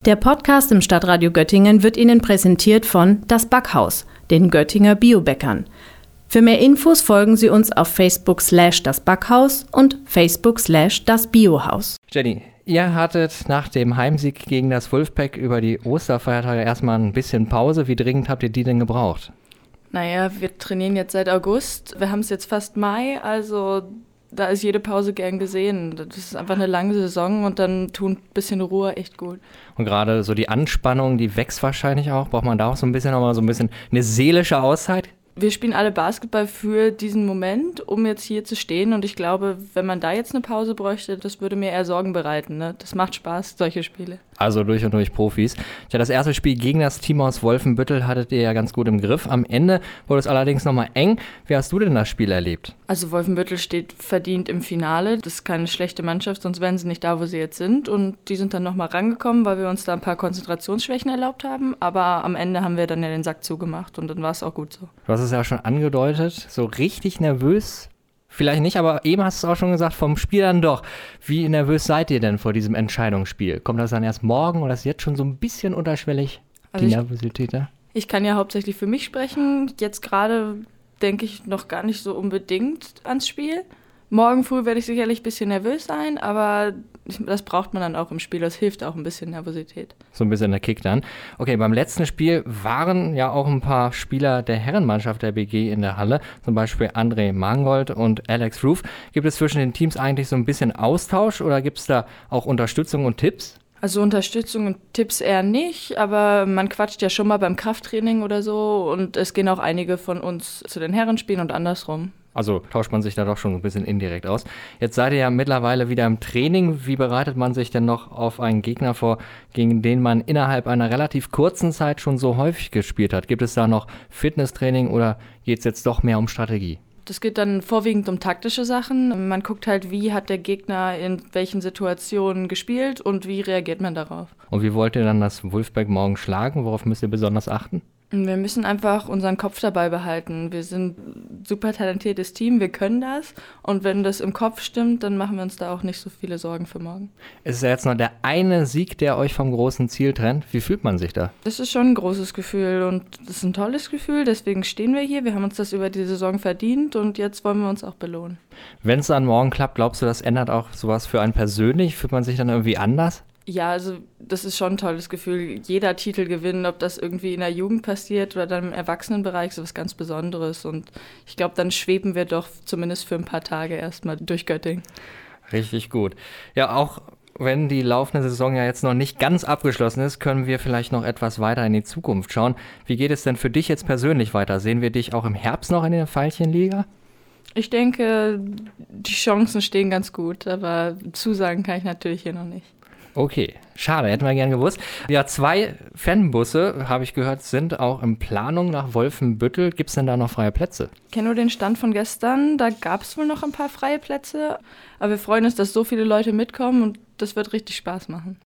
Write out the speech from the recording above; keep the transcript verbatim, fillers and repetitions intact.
Der Podcast im Stadtradio Göttingen wird Ihnen präsentiert von Das Backhaus, den Göttinger Biobäckern. Für mehr Infos folgen Sie uns auf Facebook slash das Backhaus und Facebook slash das Biohaus. Jenny, ihr hattet nach dem Heimsieg gegen das Wolfpack über die Osterfeiertage erstmal ein bisschen Pause. Wie dringend habt ihr die denn gebraucht? Naja, wir trainieren jetzt seit August. Wir haben es jetzt fast Mai, also da ist jede Pause gern gesehen. Das ist einfach eine lange Saison und dann tun ein bisschen Ruhe echt gut. Und gerade so die Anspannung, die wächst wahrscheinlich auch. Braucht man da auch so ein bisschen, nochmal so ein bisschen eine seelische Auszeit? Wir spielen alle Basketball für diesen Moment, um jetzt hier zu stehen. Und ich glaube, wenn man da jetzt eine Pause bräuchte, das würde mir eher Sorgen bereiten. Ne? Das macht Spaß, solche Spiele. Also durch und durch Profis. Ja, das erste Spiel gegen das Team aus Wolfenbüttel hattet ihr ja ganz gut im Griff. Am Ende wurde es allerdings nochmal eng. Wie hast du denn das Spiel erlebt? Also Wolfenbüttel steht verdient im Finale. Das ist keine schlechte Mannschaft, sonst wären sie nicht da, wo sie jetzt sind. Und die sind dann nochmal rangekommen, weil wir uns da ein paar Konzentrationsschwächen erlaubt haben. Aber am Ende haben wir dann ja den Sack zugemacht und dann war es auch gut so. Du hast es ja schon angedeutet, so richtig nervös. Vielleicht nicht, aber eben hast du es auch schon gesagt, vom Spiel dann doch. Wie nervös seid ihr denn vor diesem Entscheidungsspiel? Kommt das dann erst morgen oder ist jetzt schon so ein bisschen unterschwellig, die also Nervosität da? Ich, ich kann ja hauptsächlich für mich sprechen. Jetzt gerade denke ich noch gar nicht so unbedingt ans Spiel. Morgen früh werde ich sicherlich ein bisschen nervös sein, aber das braucht man dann auch im Spiel. Das hilft auch ein bisschen Nervosität. So ein bisschen der Kick dann. Okay, beim letzten Spiel waren ja auch ein paar Spieler der Herrenmannschaft der B G in der Halle. Zum Beispiel André Mangold und Alex Roof. Gibt es zwischen den Teams eigentlich so ein bisschen Austausch oder gibt es da auch Unterstützung und Tipps? Also Unterstützung und Tipps eher nicht, aber man quatscht ja schon mal beim Krafttraining oder so. Und es gehen auch einige von uns zu den Herrenspielen und andersrum. Also tauscht man sich da doch schon ein bisschen indirekt aus. Jetzt seid ihr ja mittlerweile wieder im Training. Wie bereitet man sich denn noch auf einen Gegner vor, gegen den man innerhalb einer relativ kurzen Zeit schon so häufig gespielt hat? Gibt es da noch Fitnesstraining oder geht es jetzt doch mehr um Strategie? Das geht dann vorwiegend um taktische Sachen. Man guckt halt, wie hat der Gegner in welchen Situationen gespielt und wie reagiert man darauf. Und wie wollt ihr dann das Wolfpack morgen schlagen? Worauf müsst ihr besonders achten? Wir müssen einfach unseren Kopf dabei behalten. Wir sind ein super talentiertes Team, wir können das. Und wenn das im Kopf stimmt, dann machen wir uns da auch nicht so viele Sorgen für morgen. Es ist ja jetzt noch der eine Sieg, der euch vom großen Ziel trennt. Wie fühlt man sich da? Das ist schon ein großes Gefühl und das ist ein tolles Gefühl. Deswegen stehen wir hier. Wir haben uns das über die Saison verdient und jetzt wollen wir uns auch belohnen. Wenn es dann morgen klappt, glaubst du, das ändert auch sowas für einen persönlich? Fühlt man sich dann irgendwie anders? Ja, also das ist schon ein tolles Gefühl. Jeder Titel gewinnen, ob das irgendwie in der Jugend passiert oder dann im Erwachsenenbereich, so was ganz Besonderes. Und ich glaube, dann schweben wir doch zumindest für ein paar Tage erstmal durch Göttingen. Richtig gut. Ja, auch wenn die laufende Saison ja jetzt noch nicht ganz abgeschlossen ist, können wir vielleicht noch etwas weiter in die Zukunft schauen. Wie geht es denn für dich jetzt persönlich weiter? Sehen wir dich auch im Herbst noch in der Veilchenliga? Ich denke, die Chancen stehen ganz gut, aber zusagen kann ich natürlich hier noch nicht. Okay, schade, hätten wir gern gewusst. Ja, zwei Fanbusse, habe ich gehört, sind auch in Planung nach Wolfenbüttel. Gibt es denn da noch freie Plätze? Ich kenne nur den Stand von gestern, da gab es wohl noch ein paar freie Plätze. Aber wir freuen uns, dass so viele Leute mitkommen und das wird richtig Spaß machen.